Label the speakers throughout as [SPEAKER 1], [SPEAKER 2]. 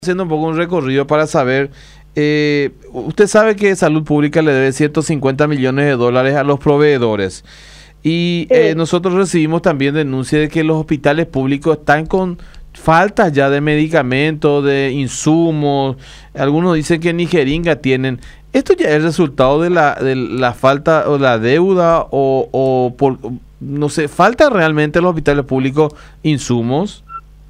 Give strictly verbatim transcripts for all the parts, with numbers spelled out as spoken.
[SPEAKER 1] Haciendo un poco un recorrido para saber, eh, usted sabe que Salud Pública le debe ciento cincuenta millones de dólares a los proveedores y
[SPEAKER 2] Sí,
[SPEAKER 1] eh, nosotros recibimos también denuncias de que los hospitales públicos están con faltas ya de medicamentos, de insumos, algunos dicen que ni jeringa tienen. ¿Esto ya es resultado de la, de la falta o la deuda o, o por, no sé, falta realmente en los hospitales públicos insumos?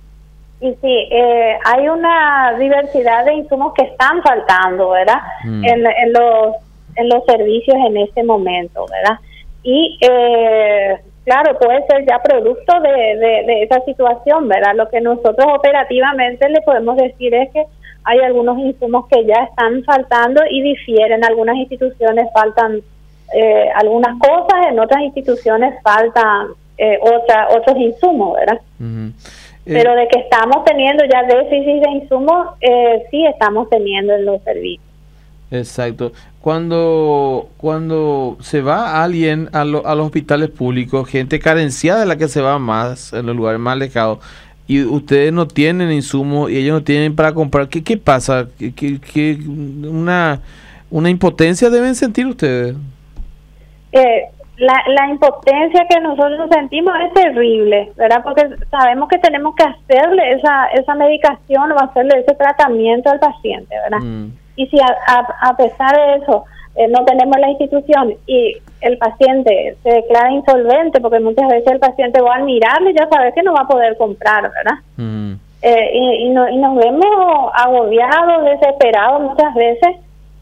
[SPEAKER 2] y sí, eh, hay una diversidad de insumos que están faltando, ¿verdad?
[SPEAKER 1] Mm.
[SPEAKER 2] En, en los en los servicios en este momento, ¿verdad? Y eh, claro, puede ser ya producto de, de, de esa situación, ¿verdad? Lo que nosotros operativamente le podemos decir es que hay algunos insumos que ya están faltando y difieren. Algunas instituciones faltan eh, algunas cosas, en otras instituciones faltan eh, otra, otros insumos, ¿verdad?
[SPEAKER 1] Uh-huh. Eh,
[SPEAKER 2] Pero de que estamos teniendo ya déficit de insumos, eh, sí estamos teniendo en los servicios.
[SPEAKER 1] Exacto. Cuando cuando se va alguien a, lo- a los hospitales públicos, gente carenciada de la que se va más, en los lugares más alejados, y ustedes no tienen insumos y ellos no tienen para comprar, ¿qué, qué pasa? ¿Qué, qué- qué- una, una impotencia deben sentir ustedes?
[SPEAKER 2] Eh, la, la impotencia que nosotros sentimos es terrible, ¿verdad? Porque sabemos que tenemos que hacerle esa esa medicación o hacerle ese tratamiento al paciente, ¿verdad?
[SPEAKER 1] Mm,
[SPEAKER 2] Y si a, a, a pesar de eso eh, no tenemos la institución y el paciente se declara insolvente, porque muchas veces el paciente va a mirarle y ya sabe que no va a poder comprar, ¿verdad?
[SPEAKER 1] mm,
[SPEAKER 2] Eh, y, y, no, y nos vemos agobiados, desesperados muchas veces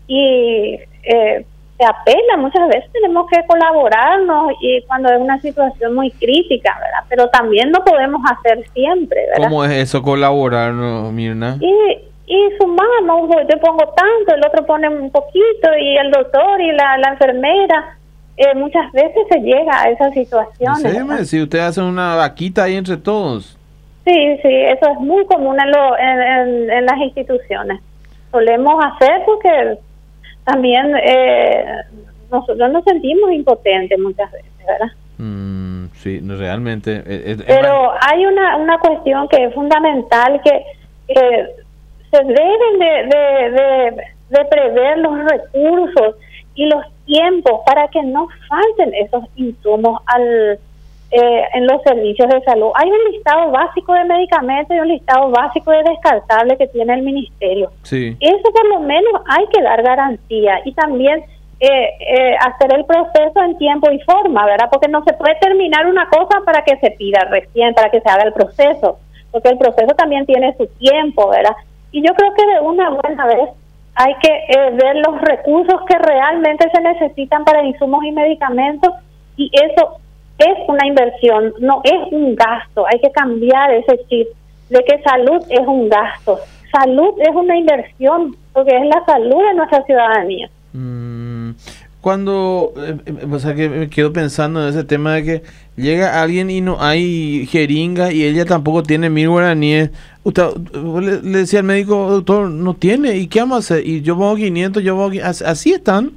[SPEAKER 2] y eh, se apela, muchas veces tenemos que colaborarnos y cuando es una situación muy crítica, ¿verdad? Pero también no podemos hacer siempre, ¿verdad?
[SPEAKER 1] ¿Cómo es eso colaborar, no, Mirna?
[SPEAKER 2] Y, y sumamos, yo pongo tanto, el otro pone un poquito y el doctor y la, la enfermera, eh, muchas veces se llega a esas situaciones.
[SPEAKER 1] Déjeme, si ustedes hacen una vaquita ahí entre todos.
[SPEAKER 2] Sí, sí, eso es muy común en, lo, en, en, en las instituciones. Solemos hacer porque también eh, nosotros nos sentimos impotentes muchas veces, ¿verdad?
[SPEAKER 1] Mm, sí, no, realmente. eh, eh,
[SPEAKER 2] Pero hay una, una cuestión que es fundamental, que eh, se deben de, de, de, de prever los recursos y los tiempos para que no falten esos insumos al eh, en los servicios de salud. Hay un listado básico de medicamentos y un listado básico de descartables que tiene el ministerio.
[SPEAKER 1] Sí.
[SPEAKER 2] Eso por lo menos hay que dar garantía y también eh, eh, hacer el proceso en tiempo y forma, ¿verdad? Porque no se puede terminar una cosa para que se pida recién, para que se haga el proceso, porque el proceso también tiene su tiempo, ¿verdad? Y yo creo que de una buena vez hay que eh, ver los recursos que realmente se necesitan para insumos y medicamentos, y eso es una inversión, no es un gasto. Hay que cambiar ese chip de que salud es un gasto. Salud es una inversión, porque es la salud de nuestra ciudadanía.
[SPEAKER 1] Mm, cuando, eh, eh, o sea que me quedo pensando en ese tema de que llega alguien y no hay jeringa y ella tampoco tiene mil guaraníes. Usted le, le decía al médico, doctor, no tiene, ¿y qué vamos a hacer? Y yo pongo quinientos, yo pongo quinientos, así están.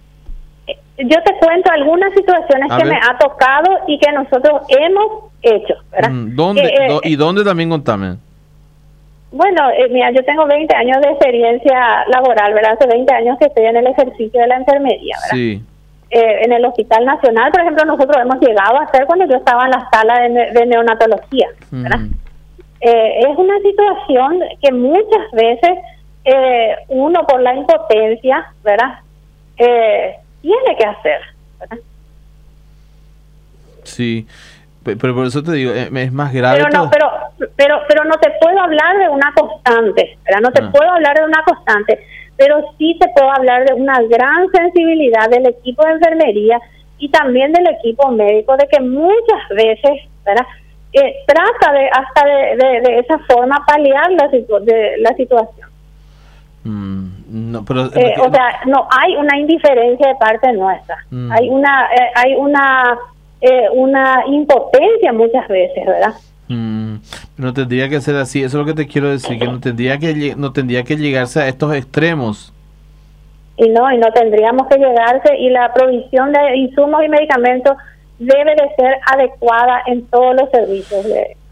[SPEAKER 2] Yo te cuento algunas situaciones
[SPEAKER 1] A
[SPEAKER 2] que
[SPEAKER 1] ver.
[SPEAKER 2] me ha tocado y que nosotros hemos hecho, ¿verdad?
[SPEAKER 1] Mm, ¿Dónde,
[SPEAKER 2] Que, eh,
[SPEAKER 1] do- ¿Y dónde también contame?
[SPEAKER 2] Bueno, eh, mira, yo tengo veinte años de experiencia laboral, ¿verdad? Hace veinte años que estoy en el ejercicio de la enfermería, ¿verdad?
[SPEAKER 1] Sí.
[SPEAKER 2] Eh, en el Hospital Nacional, por ejemplo, nosotros hemos llegado a hacer cuando yo estaba en la sala de, ne- de neonatología, ¿verdad?
[SPEAKER 1] Mm,
[SPEAKER 2] Eh, es una situación que muchas veces eh, uno por la impotencia, ¿verdad? Eh, tiene que hacer, ¿verdad?
[SPEAKER 1] sí. Pe- Pero por eso te digo, eh, es más grave.
[SPEAKER 2] Pero no,
[SPEAKER 1] todo.
[SPEAKER 2] pero, pero, pero no te puedo hablar de una constante, ¿verdad? No te
[SPEAKER 1] Ah.
[SPEAKER 2] puedo hablar de una constante, pero sí te puedo hablar de una gran sensibilidad del equipo de enfermería y también del equipo médico, de que muchas veces, ¿verdad? Eh, trata de hasta de, de, de esa forma paliar la, situ de, la situación.
[SPEAKER 1] Mm, no, pero,
[SPEAKER 2] Eh, o sea, no hay una indiferencia de parte nuestra,
[SPEAKER 1] Mm.
[SPEAKER 2] hay una eh, hay una eh, una impotencia muchas veces, ¿verdad?
[SPEAKER 1] Mm, no tendría que ser así, eso es lo que te quiero decir, que no tendría que lle- no tendría que llegarse a estos extremos.
[SPEAKER 2] Y no, y no tendríamos que llegarse, y la provisión de insumos y medicamentos debe de ser adecuada en todos los servicios de,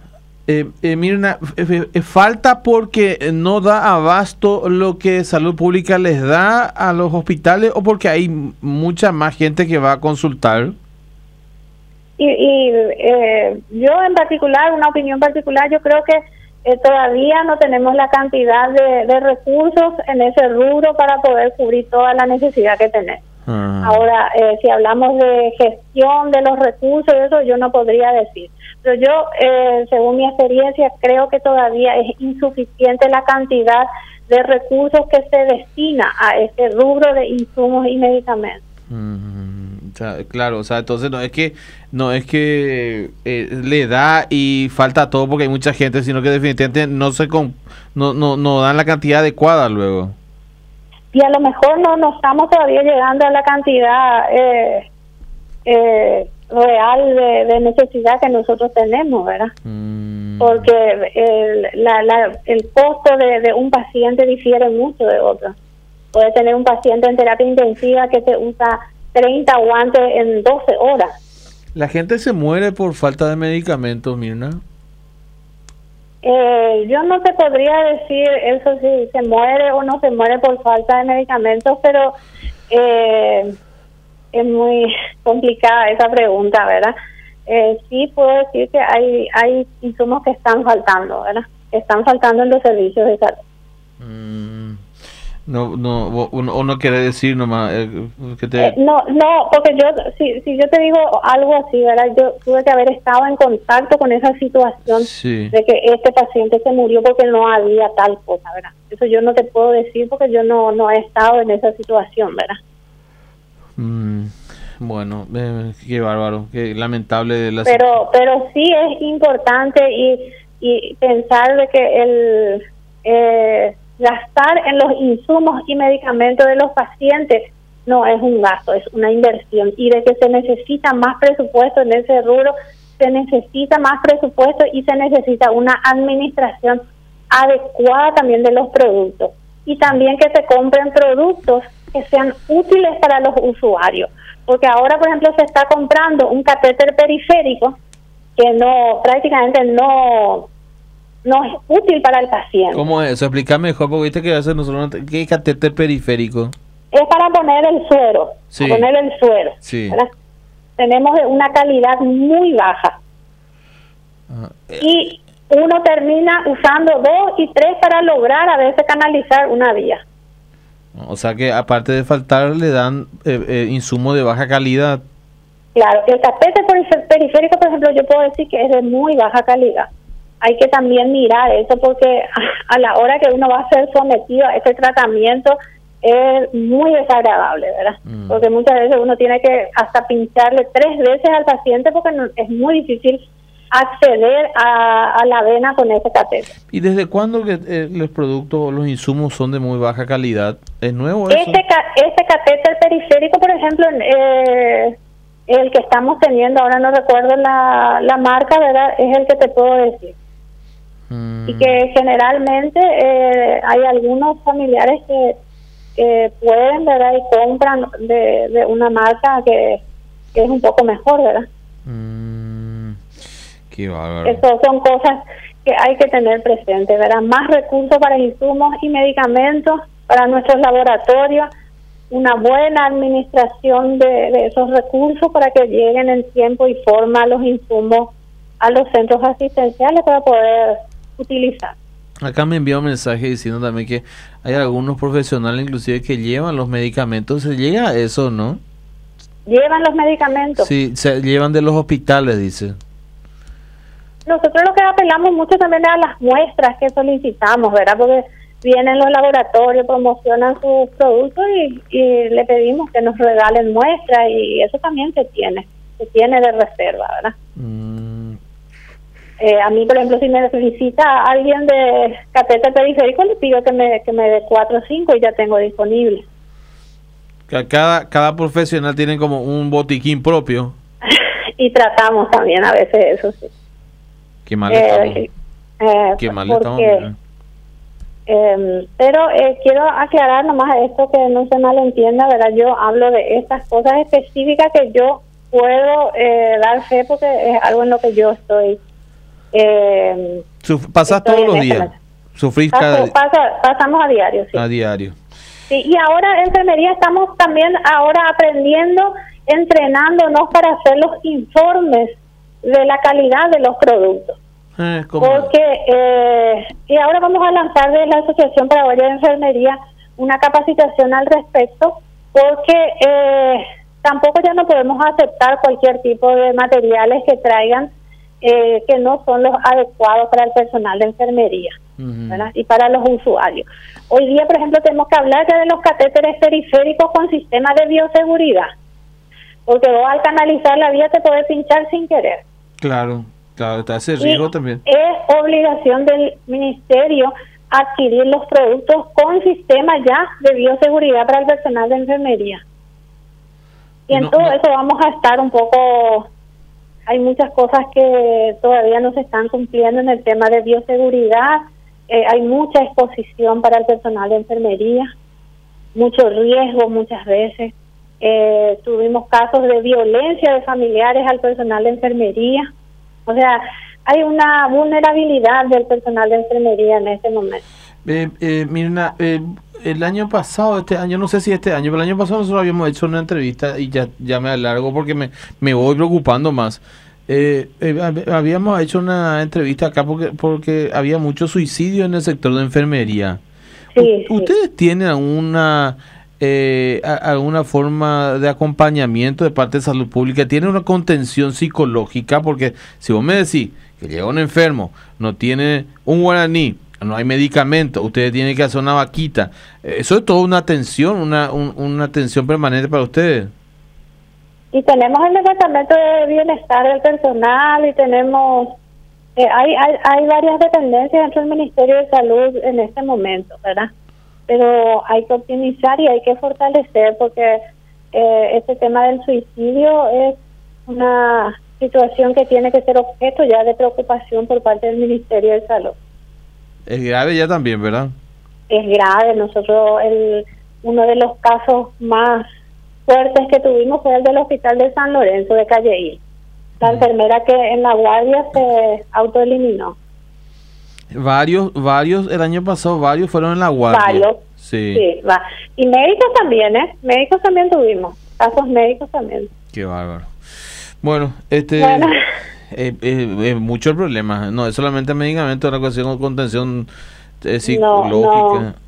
[SPEAKER 1] Eh, eh, Mirna, eh, eh, ¿falta porque no da abasto lo que Salud Pública les da a los hospitales o porque hay mucha más gente que va a consultar?
[SPEAKER 2] Y, y eh, yo en particular, una opinión particular, yo creo que eh, todavía no tenemos la cantidad de, de recursos en ese rubro para poder cubrir toda la necesidad que tenemos. Uh-huh. Ahora, eh, si hablamos de gestión de los recursos, eso yo no podría decir. Pero yo, eh, según mi experiencia, creo que todavía es insuficiente la cantidad de recursos que se destina a este rubro de insumos y medicamentos.
[SPEAKER 1] Uh-huh. O sea, claro, o sea, entonces no es que no es que eh, le da y falta todo porque hay mucha gente, sino que definitivamente no se con, no no no dan la cantidad adecuada luego.
[SPEAKER 2] Y a lo mejor no, no estamos todavía llegando a la cantidad eh, eh, real de, de necesidad que nosotros tenemos, ¿verdad? Mm. Porque el, la, la, el costo de, de un paciente difiere mucho de otro. Puede tener un paciente en terapia intensiva que te usa treinta guantes en doce horas.
[SPEAKER 1] ¿La gente se muere por falta de medicamentos, Mirna?
[SPEAKER 2] Eh, yo no te podría decir eso si se muere o no se muere por falta de medicamentos, pero eh, es muy complicada esa pregunta, ¿verdad? Eh, sí puedo decir que hay hay insumos que están faltando, ¿verdad? Que están faltando en los servicios de salud.
[SPEAKER 1] Mm. No, no, o, o no quiere decir nomás eh, que te...
[SPEAKER 2] Eh, no, no, porque yo, si, si yo te digo algo así, ¿verdad? Yo tuve que haber estado en contacto con esa situación
[SPEAKER 1] sí.
[SPEAKER 2] de que este paciente se murió porque no había tal cosa, ¿verdad? Eso yo no te puedo decir porque yo no, no he estado en esa situación, ¿verdad?
[SPEAKER 1] Mm, bueno, eh, qué bárbaro, qué lamentable la
[SPEAKER 2] Pero, pero sí es importante y, y pensar de que el... Eh, gastar en los insumos y medicamentos de los pacientes no es un gasto, es una inversión, y de que se necesita más presupuesto en ese rubro, se necesita más presupuesto y se necesita una administración adecuada también de los productos, y también que se compren productos que sean útiles para los usuarios, porque ahora, por ejemplo, se está comprando un catéter periférico que no, prácticamente no no es útil para el paciente.
[SPEAKER 1] ¿Cómo es eso? Explícame mejor, porque viste que hace nosotros, ¿qué es catéter periférico?
[SPEAKER 2] Es para poner el suero,
[SPEAKER 1] sí.
[SPEAKER 2] para poner el suero.
[SPEAKER 1] Sí.
[SPEAKER 2] ¿Verdad? Tenemos una calidad muy baja.
[SPEAKER 1] Ah, eh.
[SPEAKER 2] Y uno termina usando dos y tres para lograr a veces canalizar una vía.
[SPEAKER 1] O sea que aparte de faltar, le dan eh, eh, insumos de baja calidad.
[SPEAKER 2] Claro, el catéter periférico, por ejemplo, yo puedo decir que es de muy baja calidad. Hay que también mirar eso porque a la hora que uno va a ser sometido a este tratamiento es muy desagradable, ¿verdad? Mm. Porque muchas veces uno tiene que hasta pincharle tres veces al paciente porque no, es muy difícil acceder a, a la vena con ese catéter.
[SPEAKER 1] ¿Y desde cuándo que, eh, los productos o los insumos son de muy baja calidad? ¿Es nuevo eso?
[SPEAKER 2] Este, este catéter periférico, por ejemplo, eh, el que estamos teniendo, ahora no recuerdo la, la marca, ¿verdad? Es el que te puedo decir. Y que generalmente eh, hay algunos familiares que, que pueden, ¿verdad? Y compran de, de una marca que, que es un poco mejor, ¿verdad?
[SPEAKER 1] Mm, qué bárbaro.
[SPEAKER 2] Eso son cosas que hay que tener presente, ¿verdad? Más recursos para insumos y medicamentos para nuestros laboratorios, una buena administración de, de esos recursos para que lleguen en tiempo y forma los insumos a los centros asistenciales para poder utilizar.
[SPEAKER 1] Acá me envió un mensaje diciendo también que hay algunos profesionales inclusive que llevan los medicamentos. ¿Se llega a eso, no?
[SPEAKER 2] ¿Llevan los medicamentos?
[SPEAKER 1] Sí, se llevan de los hospitales, dice.
[SPEAKER 2] Nosotros lo que apelamos mucho también es a las muestras que solicitamos, ¿verdad? Porque vienen los laboratorios, promocionan sus productos y, y le pedimos que nos regalen muestras, y eso también se tiene, se tiene de reserva, ¿verdad? Mm. Eh, a mí, por ejemplo, si me solicita alguien de catéter periférico, le pido que me que me dé cuatro o cinco y ya tengo disponible.
[SPEAKER 1] Cada, cada profesional tiene como un botiquín propio.
[SPEAKER 2] Y tratamos también a veces eso, sí.
[SPEAKER 1] Qué mal estamos.
[SPEAKER 2] Eh, eh,
[SPEAKER 1] Qué mal
[SPEAKER 2] porque,
[SPEAKER 1] estamos.
[SPEAKER 2] Eh, pero eh, quiero aclarar nomás esto, que no se malentienda, ¿verdad? Yo hablo de estas cosas específicas que yo puedo eh, dar fe porque es algo en lo que yo estoy Eh,
[SPEAKER 1] Suf ¿Pasas todos los días? ¿Sufrís cada
[SPEAKER 2] día? Pasa, pasamos a diario, sí.
[SPEAKER 1] A diario.
[SPEAKER 2] Sí, y ahora en enfermería estamos también ahora aprendiendo, entrenándonos para hacer los informes de la calidad de los productos.
[SPEAKER 1] Eh,
[SPEAKER 2] Porque, eh, y ahora vamos a lanzar desde la Asociación Paraguaya de Enfermería una capacitación al respecto, porque eh, tampoco ya no podemos aceptar cualquier tipo de materiales que traigan eh, que no son los adecuados para el personal de enfermería, uh-huh. ¿verdad? Y para los usuarios. Hoy día, por ejemplo, tenemos que hablar ya de los catéteres periféricos con sistema de bioseguridad, porque vos al canalizar la vía te podés pinchar sin querer.
[SPEAKER 1] Claro, claro, está ese riesgo también.
[SPEAKER 2] Es obligación del ministerio adquirir los productos con sistema ya de bioseguridad para el personal de enfermería. Y en no, todo no. eso vamos a estar un poco... Hay muchas cosas que todavía no se están cumpliendo en el tema de bioseguridad. Eh, hay mucha exposición para el personal de enfermería, mucho riesgo muchas veces. Eh, tuvimos casos de violencia de familiares al personal de enfermería. O sea, hay una vulnerabilidad del personal de enfermería en este momento.
[SPEAKER 1] Eh, eh, Mirna, eh, el año pasado, este año, no sé si este año, pero el año pasado nosotros habíamos hecho una entrevista y ya, ya me alargo porque me, me voy preocupando más. Eh, eh, habíamos hecho una entrevista acá porque, porque había mucho suicidio en el sector de enfermería.
[SPEAKER 2] Sí,
[SPEAKER 1] U- ¿Ustedes sí. tienen alguna... Eh, a, alguna forma de acompañamiento de parte de salud pública? ¿Tiene una contención psicológica? Porque si vos me decís que llega un enfermo, no tiene un guaraní, no hay medicamento, ustedes tienen que hacer una vaquita, eso es toda una atención, una, un, una atención permanente para ustedes.
[SPEAKER 2] Y tenemos el departamento de bienestar del personal y tenemos eh, hay, hay, hay varias dependencias dentro del Ministerio de Salud en este momento, ¿verdad? Pero hay que optimizar y hay que fortalecer porque eh, este tema del suicidio es una situación que tiene que ser objeto ya de preocupación por parte del Ministerio de Salud.
[SPEAKER 1] Es grave ya también, ¿verdad?
[SPEAKER 2] Es grave. Nosotros, el uno de los casos más fuertes que tuvimos fue el del Hospital de San Lorenzo de Calleí. La uh-huh. enfermera que en la guardia se autoeliminó.
[SPEAKER 1] Varios, varios, el año pasado varios fueron en la guardia.
[SPEAKER 2] Varios,
[SPEAKER 1] sí.
[SPEAKER 2] sí va. Y médicos también, ¿eh? Médicos también tuvimos, casos médicos también.
[SPEAKER 1] Qué bárbaro. Bueno, este...
[SPEAKER 2] Bueno.
[SPEAKER 1] Es eh, eh, eh, mucho el problema, no es solamente medicamentos, es una cuestión de contención eh, psicológica.
[SPEAKER 2] No, no.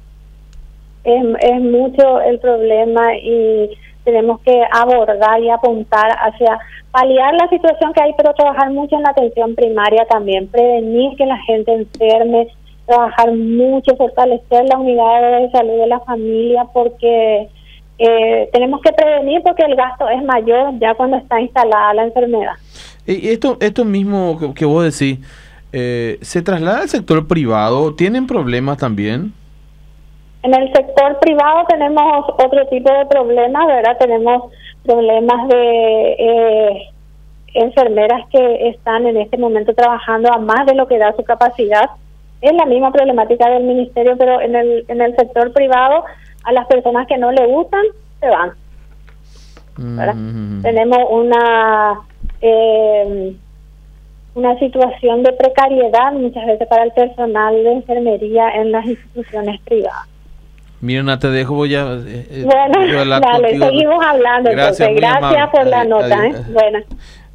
[SPEAKER 2] Es, es mucho el problema y tenemos que abordar y apuntar hacia paliar la situación que hay, pero trabajar mucho en la atención primaria también, prevenir que la gente enferme, trabajar mucho, fortalecer la unidad de salud de la familia, porque eh, tenemos que prevenir porque el gasto es mayor ya cuando está instalada la enfermedad.
[SPEAKER 1] Y esto, esto mismo que, que vos decís, eh, ¿se traslada al sector privado? ¿Tienen problemas también?
[SPEAKER 2] En el sector privado tenemos otro tipo de problemas, ¿verdad? Tenemos problemas de eh, enfermeras que están en este momento trabajando a más de lo que da su capacidad. Es la misma problemática del ministerio, pero en el en el sector privado a las personas que no le gustan se van, ¿verdad? Mm-hmm. Tenemos una eh, una situación de precariedad muchas veces para el personal de enfermería en las instituciones privadas.
[SPEAKER 1] Mirna, te dejo, voy a... Eh,
[SPEAKER 2] bueno, dale, contigo. Seguimos hablando.
[SPEAKER 1] Gracias,
[SPEAKER 2] entonces. Gracias por la
[SPEAKER 1] adiós,
[SPEAKER 2] nota.
[SPEAKER 1] adiós.
[SPEAKER 2] ¿eh? Bueno.